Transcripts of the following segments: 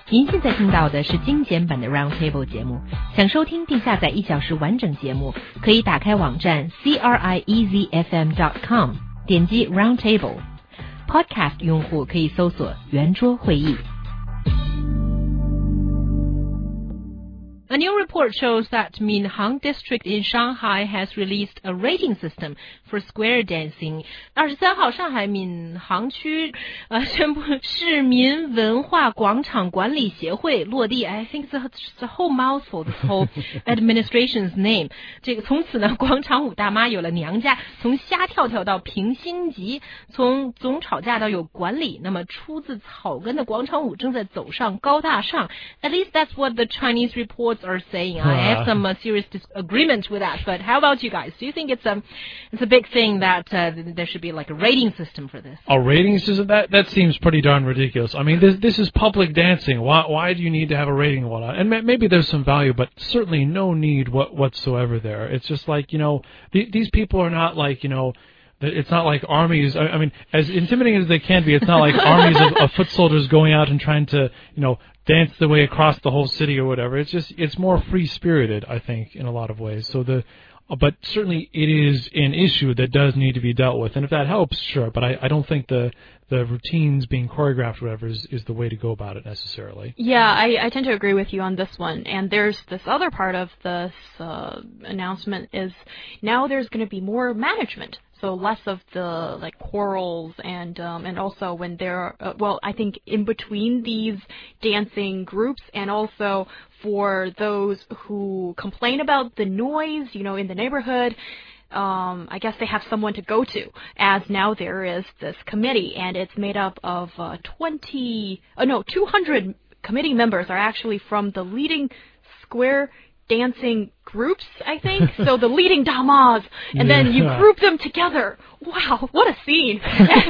您现在听到的是精简版的 Roundtable 节目。想收听并下载1小时完整节目，可以打开网站 CRIEZFM.com， 点击 Roundtable。Podcast 用户可以搜索圆桌会议。A new report shows that Minhang District in Shanghai has released a rating system for square dancing. 23号，上海闵行区宣布市民文化广场管理协会落地。I think it's a whole mouthful, this whole administration's name. 这个从此呢，广场舞大妈有了娘家，从瞎跳跳到评星级，从总吵架到有管理。那么出自草根的广场舞正在走上高大上。At least that's what the Chinese reports are saying. I have some serious disagreement with that. But how about you guys? Do you think it's a big thing that there should be like a rating system for this? A rating system? That seems pretty darn ridiculous. I mean, this is public dancing. Why do you need to have a rating and whatnot? And maybe there's some value, but certainly no need whatsoever there. It's just like, these people are not like, it's not like armies. I mean, as intimidating as they can be, it's not like armies of foot soldiers going out and trying to, dance their way across the whole city or whatever. It's more free-spirited, I think, in a lot of ways. But certainly it is an issue that does need to be dealt with. And if that helps, sure. But I don't think the routines being choreographed or whatever is the way to go about it necessarily. Yeah, I tend to agree with you on this one. And there's this other part of this announcement is now there's going to be more management. So less of the quarrels and also when there I think in between these dancing groups and also for those who complain about the noise, in the neighborhood, I guess they have someone to go to, as now there is this committee and it's made up of 200 committee members are actually from the leading square dancing groups, I think. So the leading damas, and then you group them together. Wow, what a scene.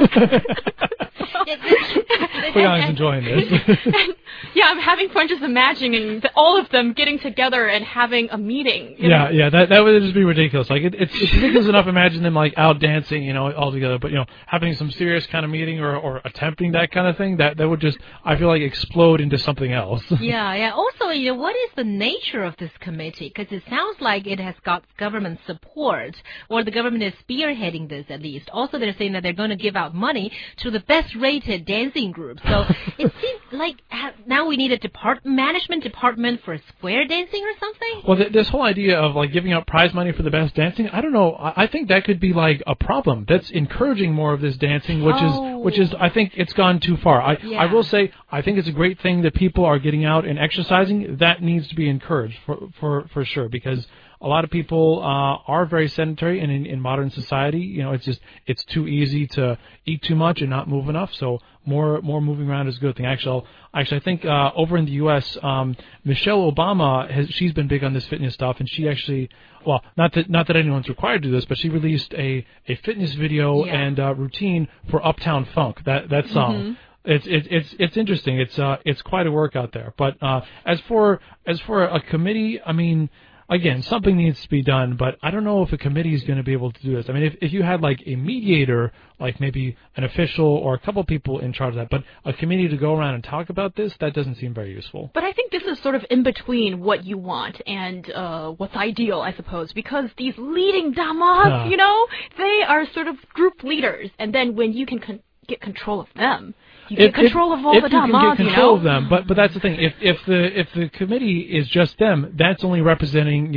Leon's enjoying this. Yeah, I'm having fun just imagining all of them getting together and having a meeting. Yeah, that would just be ridiculous. Like it's ridiculous enough. Imagine them like out dancing, all together. But having some serious kind of meeting or attempting that kind of thing, that would just, I feel like, explode into something else. Yeah. Also, what is the nature of this committee? Because it sounds like it has got government support, or the government is spearheading this at least. Also, they're saying that they're going to give out money to the best-rated dancing groups. So it seems like now we need a management department for square dancing or something? Well, this whole idea of like giving out prize money for the best dancing, I don't know. I think that could be like a problem. That's encouraging more of this dancing, which is I think it's gone too far. I will say I think it's a great thing that people are getting out and exercising. That needs to be encouraged for sure, because a lot of people are very sedentary, and in modern society, it's too easy to eat too much and not move enough. So more moving around is a good thing. Actually, I think over in the U.S., Michelle Obama she's been big on this fitness stuff, and she actually, well, not that anyone's required to do this, but she released a fitness video and routine for Uptown Funk, that song. Mm-hmm. It's interesting. It's quite a workout there. But as for a committee, I mean, again, something needs to be done, but I don't know if a committee is going to be able to do this. I mean, if you had like a mediator, like maybe an official or a couple people in charge of that, but a committee to go around and talk about this, that doesn't seem very useful. But I think this is sort of in between what you want and what's ideal, I suppose, because these leading damas, they are sort of group leaders, and then when you can get control of them, you get control of all the damas, you can get control of them, but that's the thing. If the committee is just them, that's only representing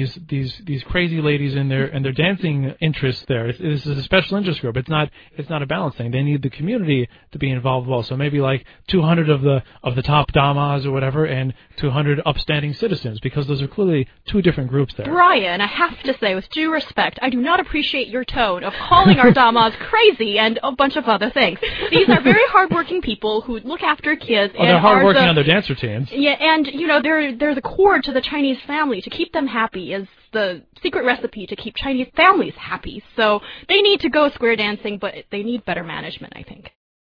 these crazy ladies and their dancing interests there. This is a special interest group. It's not a balanced thing. They need the community to be involved as well. So maybe like 200 of the top damas or whatever, and 200 upstanding citizens, because those are clearly two different groups there. Brian, I have to say, with due respect, I do not appreciate your tone of calling our damas crazy and a bunch of other things. These are very hardworking people who look after kids. Oh, they're hardworking on their dance routines. Yeah, and they're the core to the Chinese family. To keep them happy is the secret recipe to keep Chinese families happy. So they need to go square dancing, but they need better management, I think.